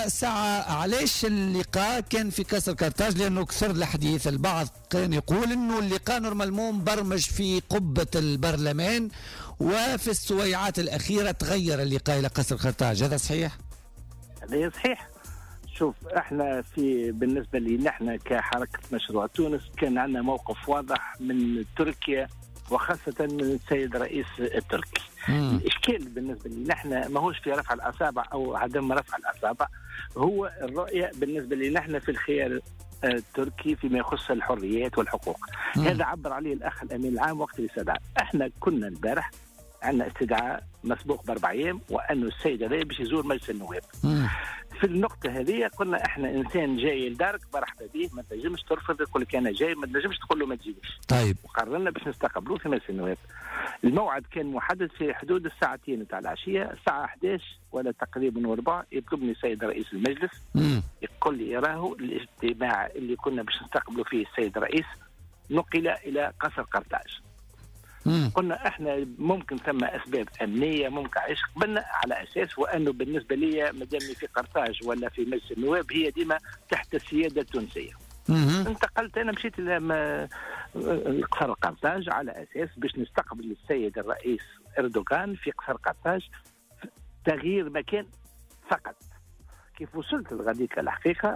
ساعة علاش اللقاء كان في قصر قرطاج؟ لأنه كثر الحديث، البعض كان يقول أنه اللقاء نورمالمون مبرمج في قبة البرلمان، وفي السويعات الأخيرة تغير اللقاء إلى قصر قرطاج، هذا صحيح؟ هذا صحيح. شوف، احنا بالنسبة لي نحن كحركة مشروع تونس كان عندنا موقف واضح من تركيا، وخاصة من السيد رئيس التركي. الإشكال بالنسبة لي نحن ماهوش في رفع الأصابع أو عدم رفع الأصابع، هو الرؤية بالنسبة لي نحن في الخيار التركي فيما يخص الحريات والحقوق. هذا عبر عليه الأخ الأمين العام وقت الاستدعاء. احنا كنا البارح عندنا استدعاء مسبوق ب4 أيام، وأنه السيد هذا باش يزور مجلس النواب. في النقطة هذه قلنا احنا انسان جاي لدارك مرحبا به، ما تنجمش ترفض، يقول لك انا جاي، ما تنجمش تقول له ما تجيش. طيب. وقررنا باش نستقبلوه في مجلس النواب. الموعد كان محدد في حدود الساعتين نتاع العشية، الساعة 11 ولا تقريبا وربع يطلبني السيد رئيس المجلس يقول لي راهو الاجتماع اللي كنا باش نستقبلوا فيه السيد الرئيس نقل إلى قصر قرطاج. قلنا احنا ممكن ثم اسباب امنيه، ممكن عايش قبلنا على اساس وانه بالنسبه لي مدامني في قرطاج ولا في مجلس النواب هي ديما تحت السياده التونسيه. انتقلت انا مشيت لقصر قرطاج على اساس باش نستقبل السيد الرئيس اردوغان في قصر قرطاج، تغيير مكان فقط. كيف وصلت لغاديك الحقيقه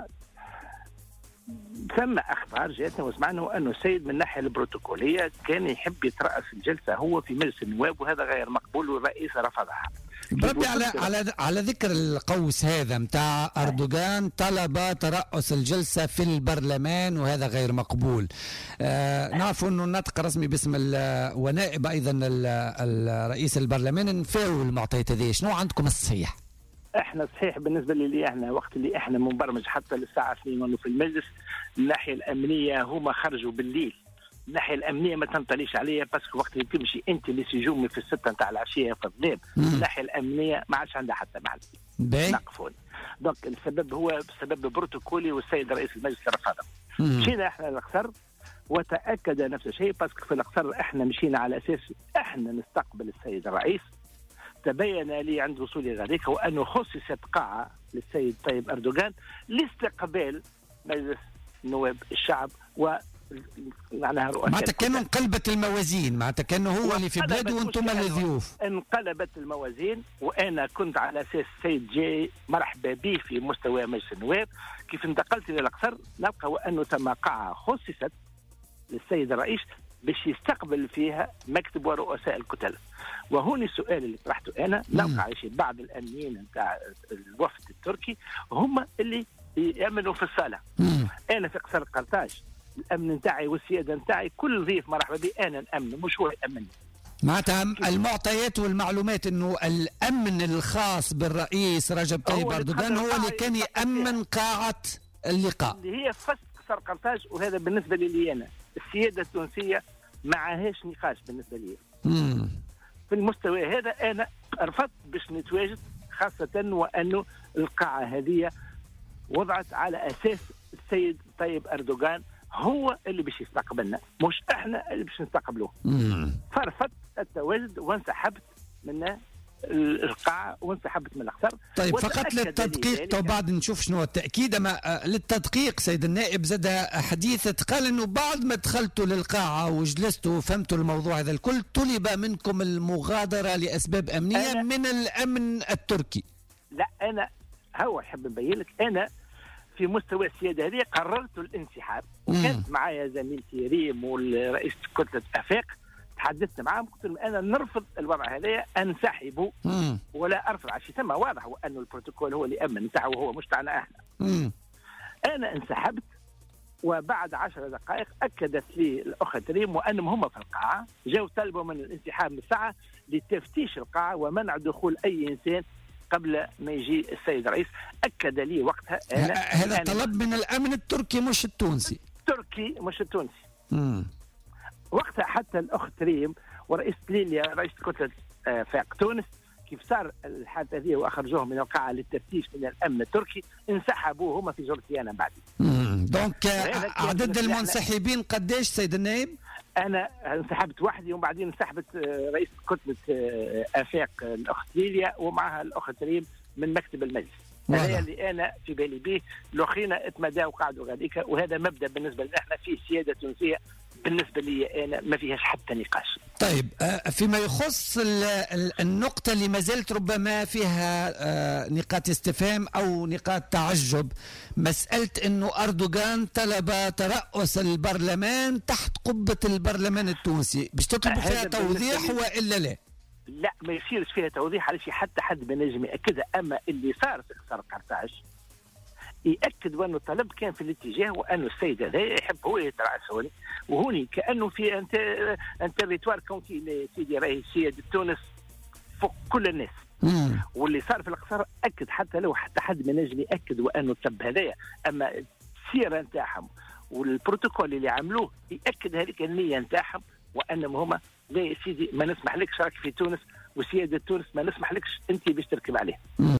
ثم اخبار جاتنا وسمعنا انه السيد من الناحيه البروتوكوليه كان يحب يترأس الجلسه هو في مجلس النواب، وهذا غير مقبول والرئيس رفضها. بربي على ذكر القوس هذا متاع أردوغان طلب ترأس الجلسة في البرلمان وهذا غير مقبول. نعرف أنه النطق رسمي باسم ونائب أيضا الرئيس البرلمان نفاو المعطيات هذه، شنو عندكم الصحيح؟ احنا صحيح بالنسبه لي احنا وقت اللي احنا مبرمج حتى للساعه 2 في المجلس، الناحيه الامنيه هما خرجوا بالليل. الناحيه الامنيه ما تنطليش عليها باسكو وقت اللي تمشي انت لسجومي في 6 نتاع العشيه في الظلام، الناحيه الامنيه ما عادش عندها حتى معنى. نقفوني. دونك السبب هو سبب بروتوكولي والسيد رئيس المجلس رفضه. مشينا احنا للقصر وتاكد نفس الشيء باسكو في القصر احنا مشينا على اساس احنا نستقبل السيد الرئيس. تبين لي عند وصولي غاديك وأنه خصصت قاعة للسيد طيب أردوغان لاستقبال مجلس نواب الشعب معناها رؤساء. معناتها كانوا انقلبت الموازين، معناتها كانوا هو اللي في بلاده وانتم الضيوف. انقلبت الموازين، وأنا كنت على أساس السيد جاي مرحبا به في مستوى مجلس النواب. كيف انتقلت إلى الأقصر نلقى وأنه ثم قاعة خصصت للسيد الرئيس باش يستقبل فيها مكتب ورؤساء الكتل. وهون السؤال اللي طرحته انا، نلقى عايشين بعض الامنيين نتاع الوفد التركي هم اللي يامنوا في الصاله. انا في قصر قرطاج الامن نتاعي والسياده نتاعي كل ضيف مرحبا بي انا نامن، مش هو يامنني. معناتها المعطيات والمعلومات انه الامن الخاص بالرئيس رجب طيب اردوغان هو اللي كان يامن قاعه اللقاء اللي هي فست قصر قرطاج. وهذا بالنسبه لي انا السياده التونسيه معهاش نقاش بالنسبه لي. في المستوى هذا انا رفضت باش نتواجد، خاصه وانه القاعه هذه وضعت على اساس السيد طيب اردوغان هو اللي باش يستقبلنا، مش احنا اللي باش نستقبلوه. فرفضت التواجد وانسحبت من القاعة وانسحبت من الأقصر. طيب فقط للتدقيق تو بعد نشوف شنو التأكيد، أما للتدقيق سيد النائب زاد حديث قال أنه بعد ما دخلتوا للقاعة وجلستوا وفهمتوا الموضوع هذا الكل طلب منكم المغادرة لأسباب أمنية من الأمن التركي. لا أنا هو حب نبين لك أنا في مستوى السيادة هذه قررت الانسحاب، وكانت معايا زميلتي ريم والرئيس كتلة أفاق، تحدثت معهم قلت لهم انا نرفض الوضع هذا، انسحب ولا ارفض عشان ثم واضح وانه البروتوكول هو اللي امن نتاعو وهو مش تاعنا احنا. انا انسحبت، وبعد 10 دقائق اكدت لي الاخت ريم وانهم هم في القاعه جاوا طلبوا من الانسحاب من الساعه لتفتيش القاعه ومنع دخول اي انسان قبل ما يجي السيد الرئيس. اكد لي وقتها هذا طلب من الامن التركي مش التونسي. التركي مش التونسي. وقتها حتى الاخت ريم ورئيس ليليا رئيس كتله فاق تونس كيف صار الحادثه هذه واخرجوهم من القاعه للتفتيش من الامن التركي انسحبوا هما في جرتي انا بعد. دونك عدد المنسحبين قديش سيد النائب؟ انا انسحبت وحدي وبعدين انسحبت رئيس كتله افاق الاخت ليليا ومعها الاخت ريم من مكتب المجلس. هذا اللي انا في بالي به. الاخرين اتمداوا وقعدوا غاديك، وهذا مبدا بالنسبه لنا احنا في سياده تونسيه بالنسبه لي انا ما فيهاش حتى نقاش. طيب فيما يخص النقطة اللي ما زالت ربما فيها نقاط استفهام أو نقاط تعجب، مسألة أنه أردوغان طلب ترأس البرلمان تحت قبة البرلمان التونسي، باش تطلب فيها توضيح وإلا لا؟ لا ما يصيرش فيها توضيح، علاش حتى حد ما نجم يأكدها. أما اللي صار في قصر قرطاج يأكد وأن الطلب كان في الاتجاه وأن السيد هذا يحب هو يترأسوني، وهوني كأنه في أنت ريتوار كونتي سيدي راهي سيادة تونس فوق كل الناس. واللي صار في القصر أكد حتى لو حتى حد ما نجم يأكد وأنه الطلب هذايا، أما السيرة نتاعهم والبروتوكول اللي عملوه يأكد هذيك النية نتاعهم، وأنهم هما لا يا سيدي ما نسمح لكش راك في تونس وسيادة تونس ما نسمح لكش أنت باش تركب عليه.